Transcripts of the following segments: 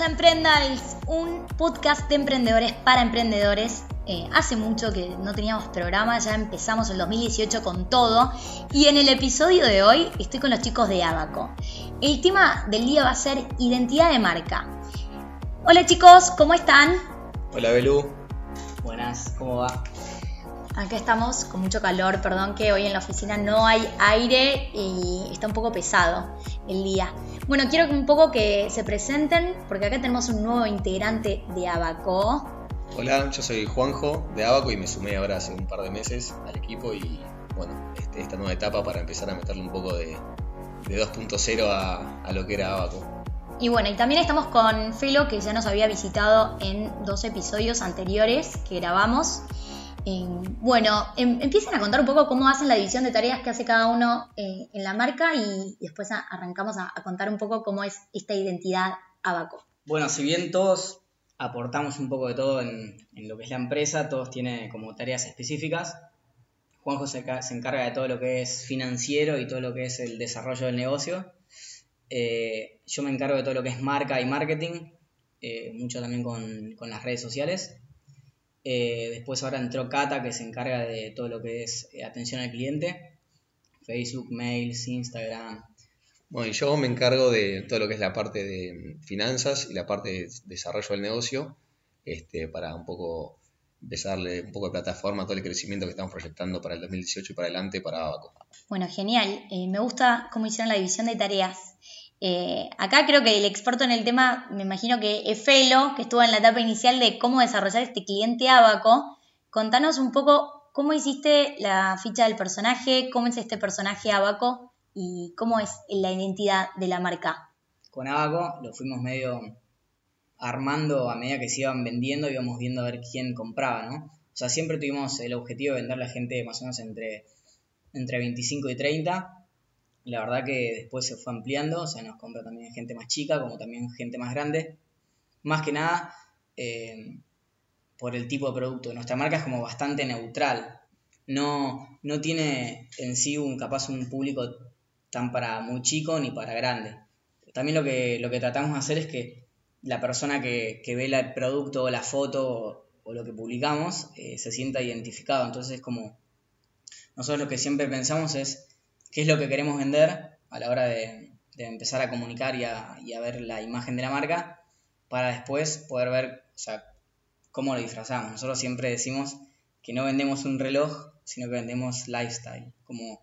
a Emprendals, un podcast de emprendedores para emprendedores. Hace mucho que no teníamos programa, ya empezamos el 2018 con todo. Y en el episodio de hoy estoy con los chicos de Abaco. El tema del día va a ser identidad de marca. Hola chicos, ¿cómo están? Hola Belú. Buenas, ¿cómo va? Acá estamos con mucho calor, perdón que hoy en la oficina no hay aire y está un poco pesado el día. Bueno, quiero un poco que se presenten porque acá tenemos un nuevo integrante de Abaco. Hola, yo soy Juanjo de Abaco y me sumé ahora hace un par de meses al equipo y bueno, esta nueva etapa para empezar a meterle un poco de 2.0 a lo que era Abaco. Y bueno, y también estamos con Felo, que ya nos había visitado en 2 episodios anteriores que grabamos. Bueno, empiecen a contar un poco cómo hacen la división de tareas que hace cada uno en la marca y después arrancamos a contar un poco cómo es esta identidad Abaco. Bueno, si bien todos aportamos un poco de todo en lo que es la empresa, todos tienen como tareas específicas. Juanjo se encarga de todo lo que es financiero y todo lo que es el desarrollo del negocio. Yo me encargo de todo lo que es marca y marketing, mucho también con las redes sociales. Después ahora entró Cata, que se encarga de todo lo que es atención al cliente, Facebook, mails, Instagram. Bueno, y yo me encargo de todo lo que es la parte de finanzas y la parte de desarrollo del negocio, para un poco empezar a darle un poco de plataforma a todo el crecimiento que estamos proyectando para el 2018 y para adelante para Abaco. Bueno, genial. Me gusta cómo hicieron la división de tareas. Acá creo que el experto en el tema, me imagino que es Felo, que estuvo en la etapa inicial de cómo desarrollar este cliente Abaco. Contanos un poco cómo hiciste la ficha del personaje, cómo es este personaje Abaco y cómo es la identidad de la marca. Con Abaco lo fuimos medio armando a medida que se iban vendiendo, íbamos viendo a ver quién compraba, ¿no? O sea, siempre tuvimos el objetivo de venderle a gente más o menos entre 25 y 30. La verdad que después se fue ampliando, o sea, nos compra también gente más chica, como también gente más grande. Más que nada, por el tipo de producto. Nuestra marca es como bastante neutral. No tiene en sí un público tan para muy chico ni para grande. También lo que tratamos de hacer es que la persona que ve el producto o la foto o lo que publicamos se sienta identificado. Entonces, como nosotros lo que siempre pensamos es qué es lo que queremos vender a la hora de empezar a comunicar y a ver la imagen de la marca para después poder ver, o sea, cómo lo disfrazamos. Nosotros siempre decimos que no vendemos un reloj, sino que vendemos lifestyle, como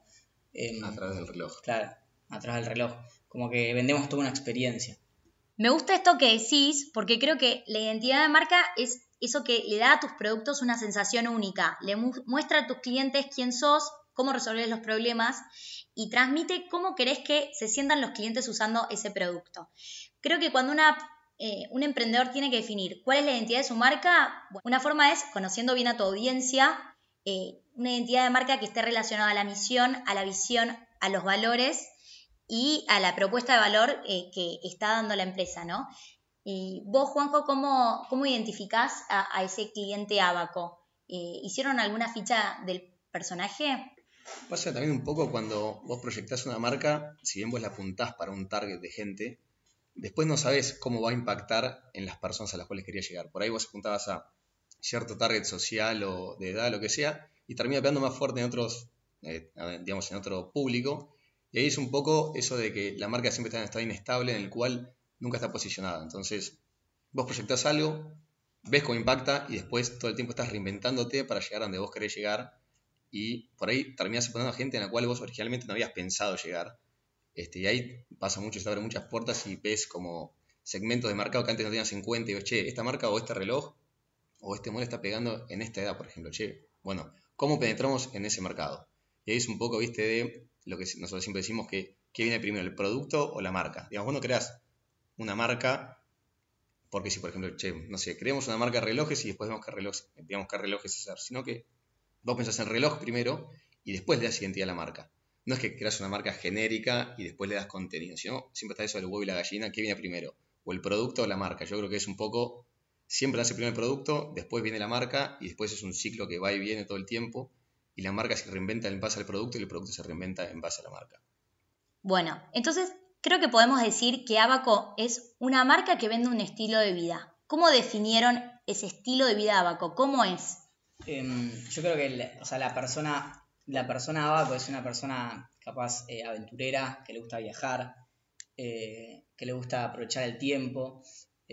a través del reloj. Claro, a través del reloj, como que vendemos toda una experiencia. Me gusta esto que decís porque creo que la identidad de marca es eso que le da a tus productos una sensación única, le muestra a tus clientes quién sos, cómo resolver los problemas y transmite cómo querés que se sientan los clientes usando ese producto. Creo que cuando un emprendedor tiene que definir cuál es la identidad de su marca, una forma es conociendo bien a tu audiencia, una identidad de marca que esté relacionada a la misión, a la visión, a los valores y a la propuesta de valor que está dando la empresa, ¿no? Y vos, Juanjo, ¿cómo identificás a ese cliente Abaco? ¿Hicieron alguna ficha del personaje? Pasa también un poco cuando vos proyectás una marca, si bien vos la apuntás para un target de gente, después no sabés cómo va a impactar en las personas a las cuales querías llegar. Por ahí vos apuntabas a cierto target social o de edad, lo que sea, y termina pegando más fuerte en otros, digamos, en otro público. Y ahí es un poco eso de que la marca siempre está en un estado inestable en el cual nunca está posicionada. Entonces, vos proyectás algo, ves cómo impacta y después todo el tiempo estás reinventándote para llegar a donde vos querés llegar. Y por ahí terminás poniendo a gente en la cual vos originalmente no habías pensado llegar. Y ahí pasa mucho, se abren muchas puertas y ves como segmentos de mercado que antes no tenías en cuenta y ves, che, esta marca o este reloj o este modelo está pegando en esta edad, por ejemplo. Che, bueno, ¿cómo penetramos en ese mercado? Y ahí es un poco, viste, de lo que nosotros siempre decimos que ¿qué viene primero, el producto o la marca? Digamos, vos no creás una marca porque si, por ejemplo, che, no sé, creamos una marca de relojes y después vemos qué relojes hacer, sino que vos pensás en reloj primero y después le das identidad a la marca. No es que creas una marca genérica y después le das contenido, sino siempre está eso del huevo y la gallina, ¿qué viene primero? O el producto o la marca. Yo creo que es un poco, siempre nace primero el producto, después viene la marca y después es un ciclo que va y viene todo el tiempo y la marca se reinventa en base al producto y el producto se reinventa en base a la marca. Bueno, entonces creo que podemos decir que Abaco es una marca que vende un estilo de vida. ¿Cómo definieron ese estilo de vida Abaco? ¿Cómo es? Yo creo que la persona Abaco es una persona capaz aventurera, que le gusta viajar, que le gusta aprovechar el tiempo,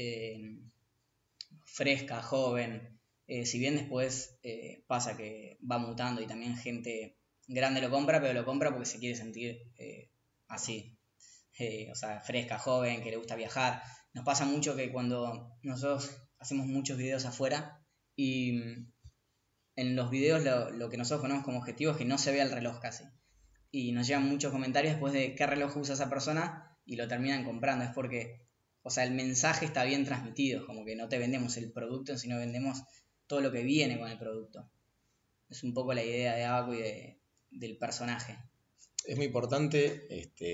fresca, joven. Si bien después pasa que va mutando y también gente grande lo compra, pero lo compra porque se quiere sentir así. Fresca, joven, que le gusta viajar. Nos pasa mucho que cuando nosotros hacemos muchos videos afuera y en los videos lo que nosotros ponemos como objetivo es que no se vea el reloj casi. Y nos llegan muchos comentarios después de qué reloj usa esa persona y lo terminan comprando. Es porque, el mensaje está bien transmitido, como que no te vendemos el producto, sino vendemos todo lo que viene con el producto. Es un poco la idea de Abaco y del personaje. Es muy importante,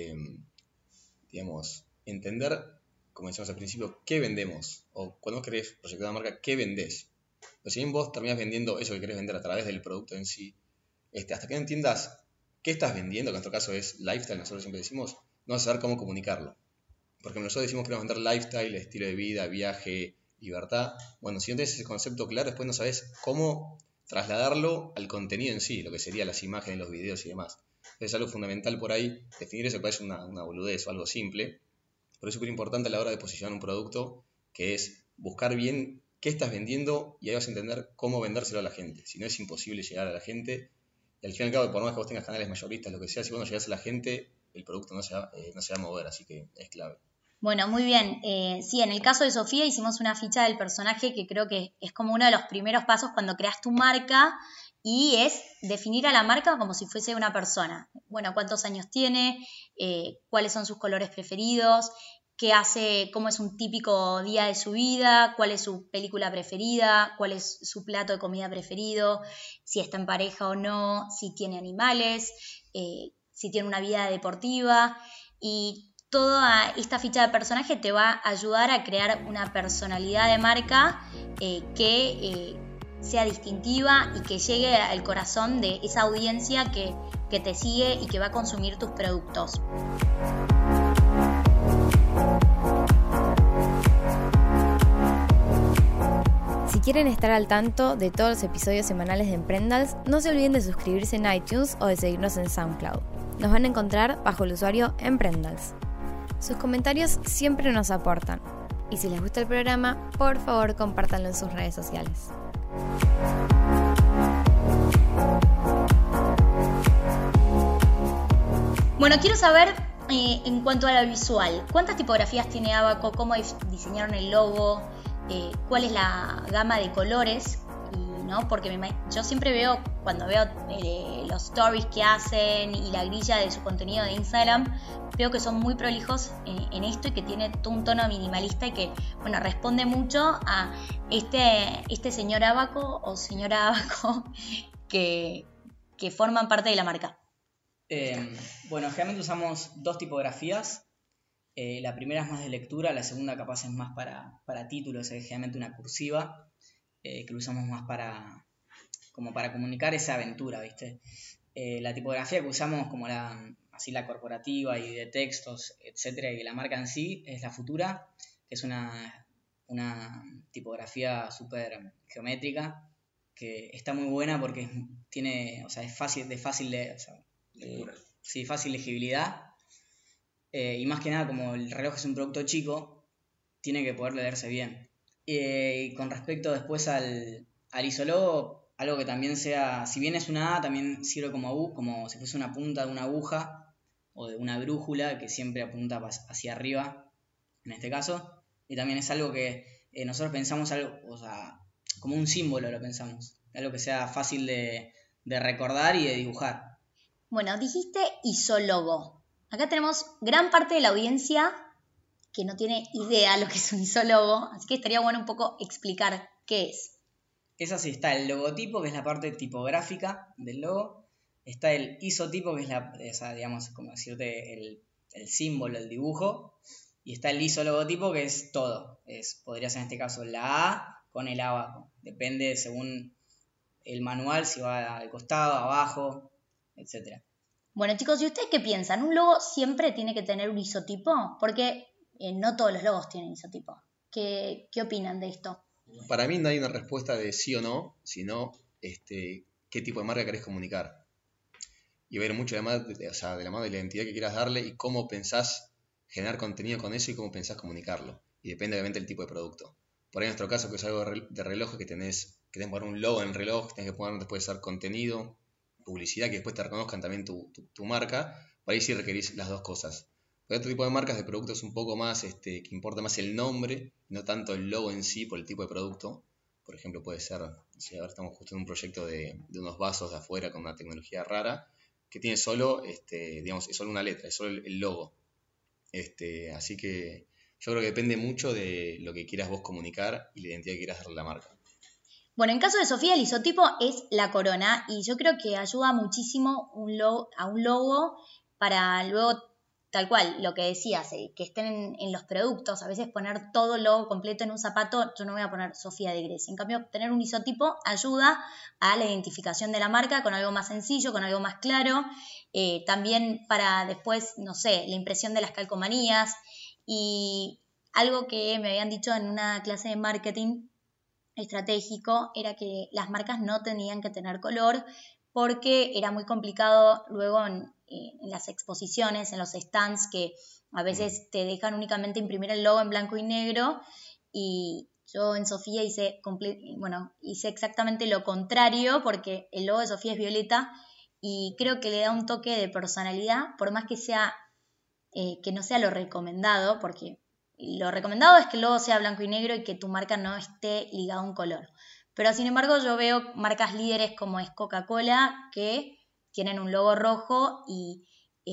entender, como decíamos al principio, qué vendemos. O cuando querés proyectar una marca, qué vendés. Pero si bien vos terminás vendiendo eso que querés vender a través del producto en sí, hasta que no entiendas qué estás vendiendo, que en nuestro caso es lifestyle, nosotros siempre decimos, no vas a saber cómo comunicarlo. Porque nosotros decimos que queremos vender lifestyle, estilo de vida, viaje, libertad. Bueno, si no tienes ese concepto claro, después no sabes cómo trasladarlo al contenido en sí, lo que serían las imágenes, los videos y demás. Entonces es algo fundamental por ahí. Definir eso parece una boludez o algo simple, pero es súper importante a la hora de posicionar un producto, que es buscar bien qué estás vendiendo y ahí vas a entender cómo vendérselo a la gente. Si no, es imposible llegar a la gente. Y al fin y al cabo, por más que vos tengas canales mayoristas, lo que sea, si vos no llegás a la gente, el producto no se va a mover, así que es clave. Bueno, muy bien. Sí, en el caso de Sofía hicimos una ficha del personaje que creo que es como uno de los primeros pasos cuando creas tu marca y es definir a la marca como si fuese una persona. Bueno, cuántos años tiene, cuáles son sus colores preferidos, qué hace, cómo es un típico día de su vida, cuál es su película preferida, cuál es su plato de comida preferido, si está en pareja o no, si tiene animales, si tiene una vida deportiva y toda esta ficha de personaje te va a ayudar a crear una personalidad de marca que sea distintiva y que llegue al corazón de esa audiencia que te sigue y que va a consumir tus productos. Si quieren estar al tanto de todos los episodios semanales de Emprendals, no se olviden de suscribirse en iTunes o de seguirnos en SoundCloud. Nos van a encontrar bajo el usuario Emprendals. Sus comentarios siempre nos aportan. Y si les gusta el programa, por favor compártanlo en sus redes sociales. Bueno, quiero saber en cuanto a la visual, ¿cuántas tipografías tiene Abaco? ¿Cómo diseñaron el logo? ¿Cuál es la gama de colores? ¿No? Porque yo siempre veo, cuando veo los stories que hacen y la grilla de su contenido de Instagram, veo que son muy prolijos en esto y que tiene todo un tono minimalista y que, bueno, responde mucho a este señor Abaco o señora Abaco que forman parte de la marca. Bueno, generalmente usamos dos tipografías. La primera es más de lectura, la segunda capaz es más para títulos, es generalmente una cursiva. Que lo usamos más como para comunicar esa aventura, ¿viste? La tipografía que usamos como la corporativa y de textos, etcétera, y la marca en sí es la Futura, que es una tipografía súper geométrica, que está muy buena porque es fácil legibilidad, y más que nada como el reloj es un producto chico, tiene que poder leerse bien. Y con respecto después al isologo, algo que también sea, si bien es una A, también sirve como si fuese una punta de una aguja o de una brújula que siempre apunta hacia arriba, en este caso. Y también es algo que nosotros pensamos como un símbolo lo pensamos, algo que sea fácil de recordar y de dibujar. Bueno, dijiste isólogo. Acá tenemos gran parte de la audiencia que no tiene idea lo que es un isólogo, así que estaría bueno un poco explicar qué es. Es así, está el logotipo, que es la parte tipográfica del logo, está el isotipo, que es como decirte el símbolo, el dibujo, y está el isologotipo, que es todo, podría ser en este caso la A con el A abajo, depende según el manual si va al costado, abajo, etc. Bueno, chicos, ¿y ustedes qué piensan? ¿Un logo siempre tiene que tener un isotipo? Porque no todos los logos tienen isotipo. ¿Qué opinan de esto? Para mí no hay una respuesta de sí o no, sino qué tipo de marca querés comunicar. Y ver mucho además de la mano de la identidad que quieras darle y cómo pensás generar contenido con eso y cómo pensás comunicarlo. Y depende obviamente del tipo de producto. Por ahí en nuestro caso, que es algo de reloj, que tenés que poner un logo en el reloj, tenés que poner después hacer contenido, publicidad, que después te reconozcan también tu marca. Por ahí sí requerís las dos cosas. Pero otro tipo de marcas de productos un poco más, que importa más el nombre, no tanto el logo en sí por el tipo de producto. Por ejemplo, puede ser, ahora estamos justo en un proyecto de unos vasos de afuera con una tecnología rara, que tiene solo, digamos, es solo una letra, es solo el logo. Así que yo creo que depende mucho de lo que quieras vos comunicar y la identidad que quieras darle a la marca. Bueno, en caso de Sofía, el isotipo es la corona y yo creo que ayuda muchísimo a un logo para luego, tal cual, lo que decías, que estén en los productos. A veces poner todo el logo completo en un zapato, yo no voy a poner Sofía de Grecia. En cambio, tener un isotipo ayuda a la identificación de la marca con algo más sencillo, con algo más claro. También para después, no sé, la impresión de las calcomanías y algo que me habían dicho en una clase de marketing estratégico era que las marcas no tenían que tener color porque era muy complicado luego en las exposiciones, en los stands, que a veces te dejan únicamente imprimir el logo en blanco y negro, y yo en Sofía hice exactamente lo contrario porque el logo de Sofía es violeta y creo que le da un toque de personalidad, por más que sea que no sea lo recomendado, porque lo recomendado es que el logo sea blanco y negro y que tu marca no esté ligada a un color. Pero sin embargo yo veo marcas líderes como es Coca-Cola que tienen un logo rojo y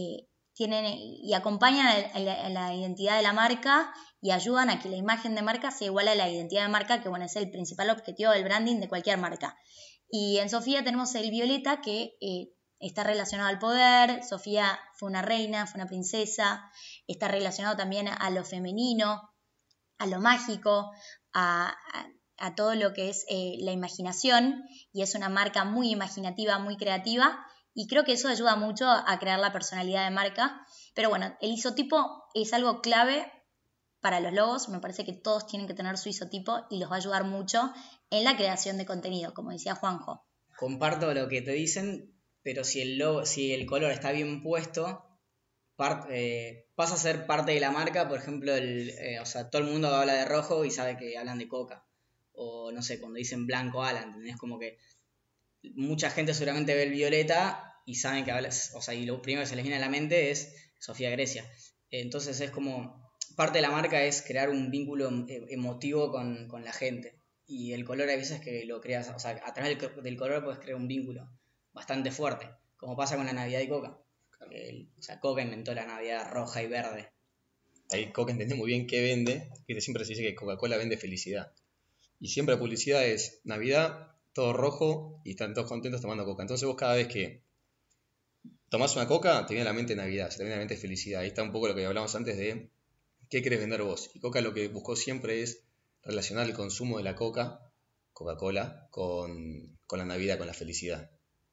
acompañan a la identidad de la marca y ayudan a que la imagen de marca sea igual a la identidad de marca, que bueno, es el principal objetivo del branding de cualquier marca. Y en Sofía tenemos el violeta que está relacionado al poder. Sofía fue una reina, fue una princesa, está relacionado también a lo femenino, a lo mágico, a todo lo que es la imaginación, y es una marca muy imaginativa, muy creativa, y creo que eso ayuda mucho a crear la personalidad de marca. Pero bueno, el isotipo es algo clave para los logos. Me parece que todos tienen que tener su isotipo y los va a ayudar mucho en la creación de contenido, como decía Juanjo. Comparto lo que te dicen, pero si el color está bien puesto, pasa a ser parte de la marca. Por ejemplo, todo el mundo habla de rojo y sabe que hablan de Coca. O no sé, cuando dicen blanco hablan, ¿entendés? Como que mucha gente seguramente ve el violeta y saben que hablas, y lo primero que se les viene a la mente es Sofía Grecia. Entonces es como, parte de la marca es crear un vínculo emotivo con la gente. Y el color hay veces que lo creas, a través del color puedes crear un vínculo bastante fuerte, como pasa con la Navidad y Coca. Coca inventó la Navidad roja y verde. Ahí Coca entendió muy bien qué vende, que siempre se dice que Coca-Cola vende felicidad. Y siempre la publicidad es Navidad, todo rojo y están todos contentos tomando Coca. Entonces vos cada vez que tomás una Coca, te viene a la mente Navidad, se te viene a la mente felicidad. Ahí está un poco lo que hablamos antes de qué querés vender vos. Y Coca lo que buscó siempre es relacionar el consumo de la Coca-Cola, con la Navidad, con la felicidad.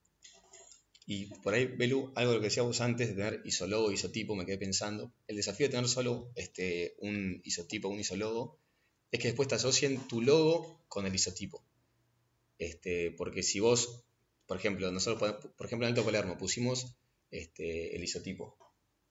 Y por ahí, Belu, algo de lo que decíamos antes de tener isologo, isotipo, me quedé pensando. El desafío de tener solo un isotipo, un isologo, es que después te asocien tu logo con el isotipo. Porque si vos, por ejemplo, en Alto Palermo pusimos el isotipo.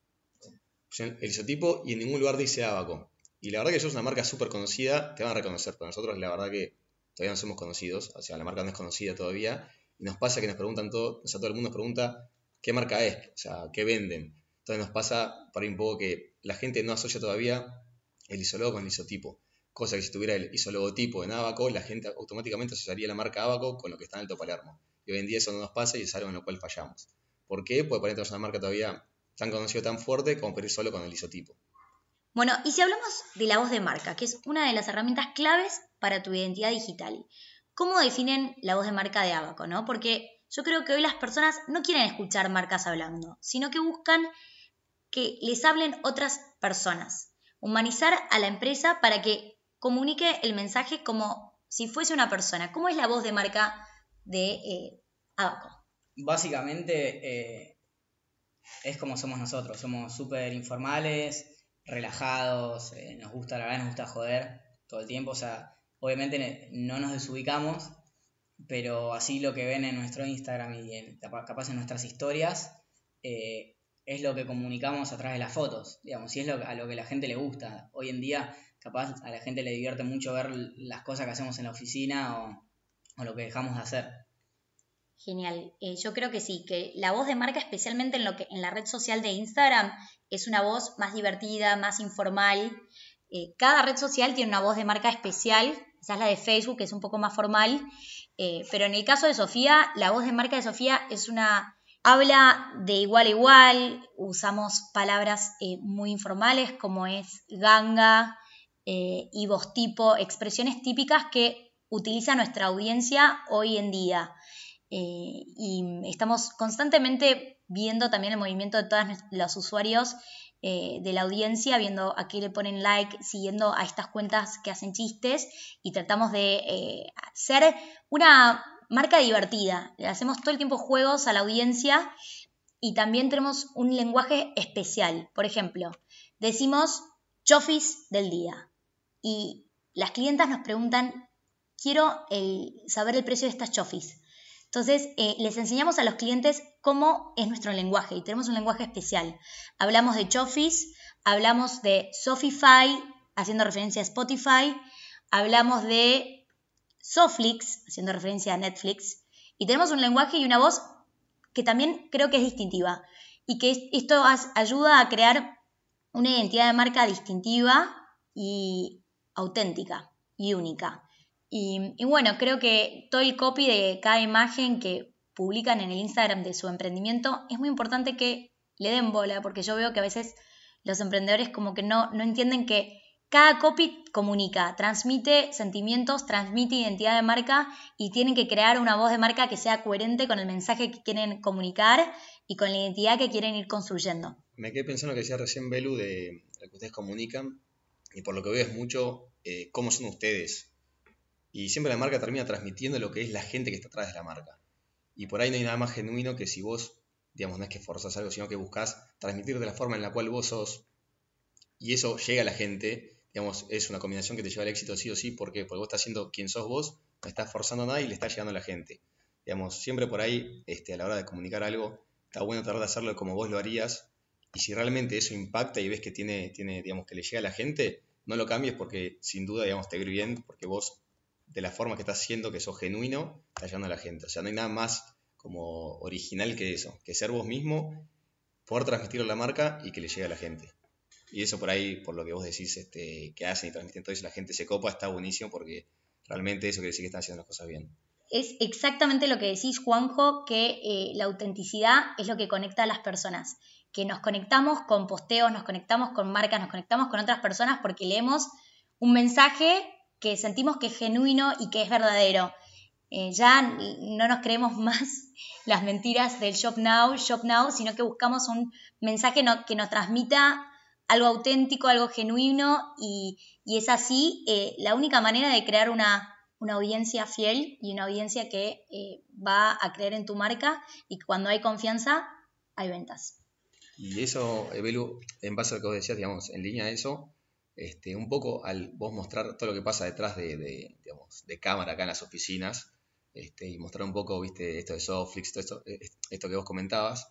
El isotipo y en ningún lugar dice Abaco. Y la verdad que sos una marca súper conocida, te van a reconocer, pero nosotros la verdad que todavía no somos conocidos, la marca no es conocida todavía. Y nos pasa que nos preguntan todo el mundo nos pregunta qué marca es, qué venden. Entonces nos pasa por ahí un poco que la gente no asocia todavía el isologo con el isotipo. Cosa que si tuviera el isologotipo en Abaco, la gente automáticamente asociaría la marca Abaco con lo que está en Alto Palermo. Y hoy en día eso no nos pasa y es algo en lo cual fallamos. ¿Por qué? Porque por ahí tenemos una marca todavía tan conocida, tan fuerte, como para ir solo con el isotipo. Bueno, y si hablamos de la voz de marca, que es una de las herramientas claves para tu identidad digital, ¿cómo definen la voz de marca de Abaco, no? Porque yo creo que hoy las personas no quieren escuchar marcas hablando, sino que buscan que les hablen otras personas. Humanizar a la empresa para que comunique el mensaje como si fuese una persona. ¿Cómo es la voz de marca de Abaco? Básicamente, es como somos nosotros, somos súper informales, relajados, la verdad nos gusta joder todo el tiempo, o sea, obviamente no nos desubicamos, pero así lo que ven en nuestro Instagram y capaz en nuestras historias, es lo que comunicamos a través de las fotos, digamos, y es a lo que a la gente le gusta. Hoy en día, capaz a la gente le divierte mucho ver las cosas que hacemos en la oficina o lo que dejamos de hacer. Genial. Yo creo que sí, que la voz de marca, especialmente en la red social de Instagram, es una voz más divertida, más informal. Cada red social tiene una voz de marca especial, quizás la de Facebook, que es un poco más formal, pero en el caso de Sofía, la voz de marca de Sofía habla de igual a igual, usamos palabras muy informales como es ganga y voz tipo, expresiones típicas que utiliza nuestra audiencia hoy en día. Y estamos constantemente viendo también el movimiento de todos los usuarios de la audiencia, viendo a qué le ponen like, siguiendo a estas cuentas que hacen chistes y tratamos de ser una marca divertida. Le hacemos todo el tiempo juegos a la audiencia y también tenemos un lenguaje especial. Por ejemplo, decimos chofis del día y las clientas nos preguntan, quiero saber el precio de estas chofis. Entonces, les enseñamos a los clientes cómo es nuestro lenguaje y tenemos un lenguaje especial. Hablamos de chofis, hablamos de Sofify, haciendo referencia a Spotify, hablamos de Soflix, haciendo referencia a Netflix, y tenemos un lenguaje y una voz que también creo que es distintiva y que esto ayuda a crear una identidad de marca distintiva y auténtica y única. Y bueno, creo que todo el copy de cada imagen que publican en el Instagram de su emprendimiento es muy importante que le den bola, porque yo veo que a veces los emprendedores como que no entienden que cada copy comunica, transmite sentimientos, transmite identidad de marca y tienen que crear una voz de marca que sea coherente con el mensaje que quieren comunicar y con la identidad que quieren ir construyendo. Me quedé pensando que decía recién Belu de lo que ustedes comunican y por lo que veo es mucho cómo son ustedes. Y siempre la marca termina transmitiendo lo que es la gente que está atrás de la marca. Y por ahí no hay nada más genuino que si vos, digamos, no es que forzás algo, sino que buscás transmitir de la forma en la cual vos sos. Y eso llega a la gente, digamos, es una combinación que te lleva al éxito sí o sí. ¿Por qué? Porque vos estás siendo quien sos vos, no estás forzando a nadie y le estás llegando a la gente. Digamos, siempre por ahí, a la hora de comunicar algo, está bueno tratar de hacerlo como vos lo harías. Y si realmente eso impacta y ves que tiene digamos, que le llega a la gente, no lo cambies porque sin duda, digamos, te va a ir bien, porque vos de la forma que estás haciendo, que sos genuino, estás llegando a la gente. O sea, no hay nada más como original que eso, que ser vos mismo, poder transmitirlo a la marca y que le llegue a la gente. Y eso por ahí, por lo que vos decís, que hacen y transmiten todo eso, la gente se copa, está buenísimo porque realmente eso quiere decir que están haciendo las cosas bien. Es exactamente lo que decís, Juanjo, que la autenticidad es lo que conecta a las personas. Que nos conectamos con posteos, nos conectamos con marcas, nos conectamos con otras personas porque leemos un mensaje que sentimos que es genuino y que es verdadero. Ya no nos creemos más las mentiras del Shop Now, sino que buscamos un mensaje que nos transmita algo auténtico, algo genuino y es así la única manera de crear una audiencia fiel y una audiencia que va a creer en tu marca y cuando hay confianza hay ventas. Y eso, Belu, en base a lo que vos decías, digamos, en línea a eso, un poco al vos mostrar todo lo que pasa detrás de cámara acá en las oficinas, y mostrar un poco, viste, esto de Soflix, todo esto que vos comentabas,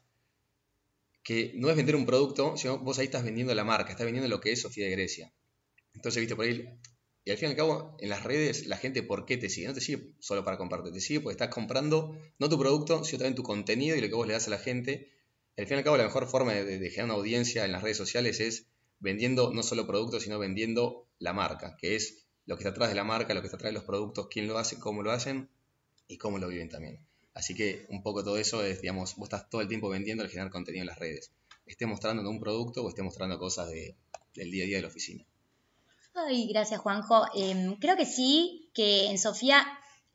que no es vender un producto, sino vos ahí estás vendiendo la marca, estás vendiendo lo que es Sofía de Grecia. Entonces, viste, por ahí, y al fin y al cabo, en las redes, la gente, ¿por qué te sigue? No te sigue solo para comprarte, te sigue porque estás comprando, no tu producto, sino también tu contenido y lo que vos le das a la gente. Al fin y al cabo, la mejor forma de generar una audiencia en las redes sociales es vendiendo no solo productos, sino vendiendo la marca, que es lo que está atrás de la marca, lo que está atrás de los productos, quién lo hace, cómo lo hacen y cómo lo viven también. Así que un poco todo eso es, digamos, vos estás todo el tiempo vendiendo al generar contenido en las redes. Esté mostrando un producto o esté mostrando cosas del día a día de la oficina. Ay, gracias, Juanjo. Creo que sí, que en Sofía,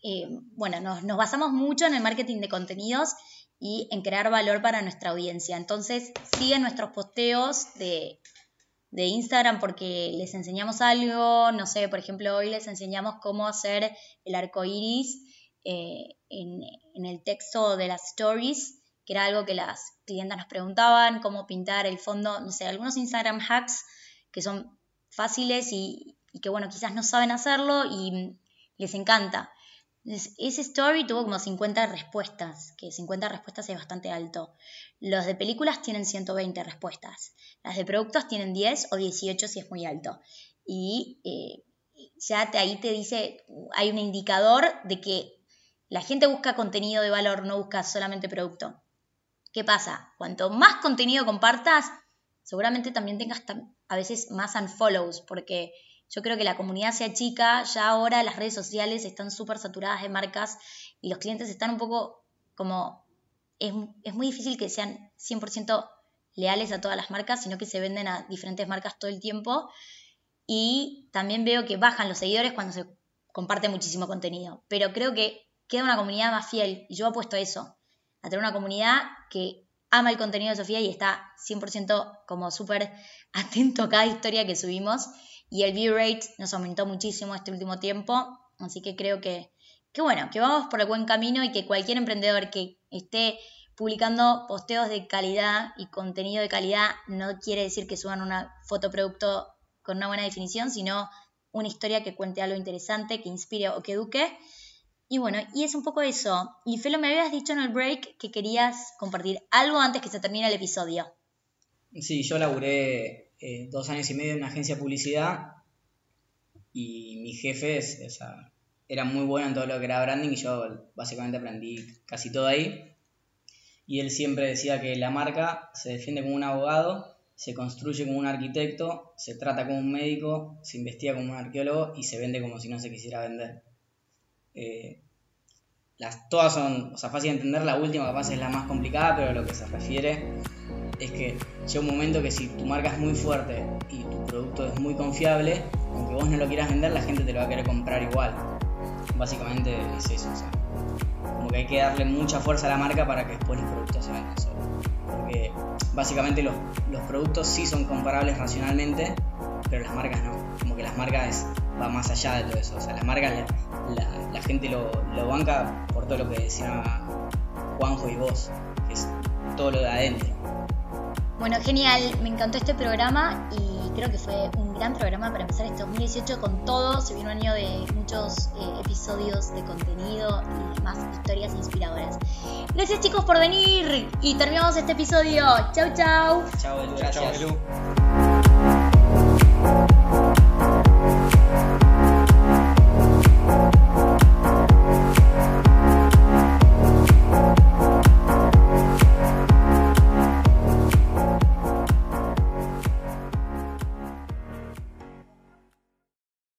nos basamos mucho en el marketing de contenidos y en crear valor para nuestra audiencia. Entonces, siguen nuestros posteos de Instagram porque les enseñamos algo. No sé, por ejemplo, hoy les enseñamos cómo hacer el arco iris en el texto de las stories, que era algo que las clientas nos preguntaban, cómo pintar el fondo, no sé, algunos Instagram hacks que son fáciles y que, bueno, quizás no saben hacerlo y les encanta. Ese story tuvo como 50 respuestas, que 50 respuestas es bastante alto. Los de películas tienen 120 respuestas. Las de productos tienen 10 o 18 si es muy alto. Y ya ahí te dice, hay un indicador de que la gente busca contenido de valor, no busca solamente producto. ¿Qué pasa? Cuanto más contenido compartas, seguramente también tengas a veces más unfollows, porque yo creo que la comunidad se achica, ya ahora las redes sociales están súper saturadas de marcas y los clientes están un poco como... Es muy difícil que sean 100% leales a todas las marcas, sino que se venden a diferentes marcas todo el tiempo. Y también veo que bajan los seguidores cuando se comparte muchísimo contenido. Pero creo que queda una comunidad más fiel y yo apuesto a eso, a tener una comunidad que ama el contenido de Sofía y está 100% como súper atento a cada historia que subimos. Y el view rate nos aumentó muchísimo este último tiempo, así que creo que bueno, que vamos por el buen camino y que cualquier emprendedor que esté publicando posteos de calidad y contenido de calidad no quiere decir que suban una fotoproducto con una buena definición, sino una historia que cuente algo interesante, que inspire o que eduque. Y bueno, y es un poco eso. Y Felo, me habías dicho en el break que querías compartir algo antes que se termine el episodio. Sí, yo laburé 2 años y medio en una agencia de publicidad y mi jefe era muy bueno en todo lo que era branding y yo básicamente aprendí casi todo ahí. Y él siempre decía que la marca se defiende como un abogado, se construye como un arquitecto, se trata como un médico, se investiga como un arqueólogo y se vende como si no se quisiera vender. Todas son fácil de entender, la última capaz es la más complicada, pero a lo que se refiere es que llega un momento que si tu marca es muy fuerte y tu producto es muy confiable, aunque vos no lo quieras vender, la gente te lo va a querer comprar igual. Básicamente es eso, como que hay que darle mucha fuerza a la marca para que después los productos se vendan solos. Porque básicamente los productos sí son comparables racionalmente, pero las marcas no. Como que las marcas va más allá de todo eso. O sea, las marcas la gente lo banca por todo lo que decía Juanjo y vos, que es todo lo de adentro. Bueno, genial, me encantó este programa y creo que fue un gran programa para empezar este 2018 con todo. Se viene un año de muchos episodios de contenido y demás historias inspiradoras. Gracias chicos por venir y terminamos este episodio. Chau, chau. Chau, Belu, gracias. Chau, Belu.